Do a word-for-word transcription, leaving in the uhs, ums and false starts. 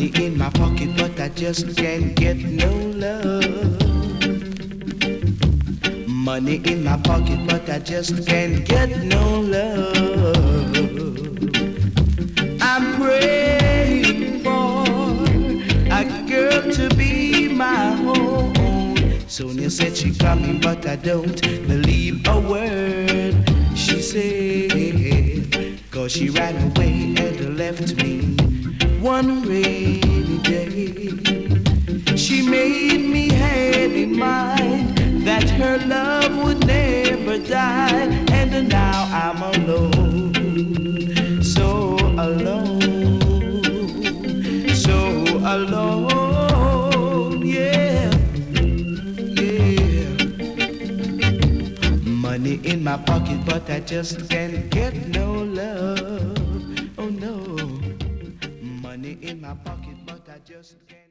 Money in my pocket, but I just can't get no love. Money in my pocket, but I just can't get no love. I'm praying for a girl to be my home. Sonia said she coming, but I don't believe a word she said, 'cause she ran away and left me one rainy day. She made me have in mind that her love would never die, and now I'm alone, so alone, so alone, yeah, yeah. Money in my pocket, but I just can't get no love, oh no. Money in my pocket, but I just can't.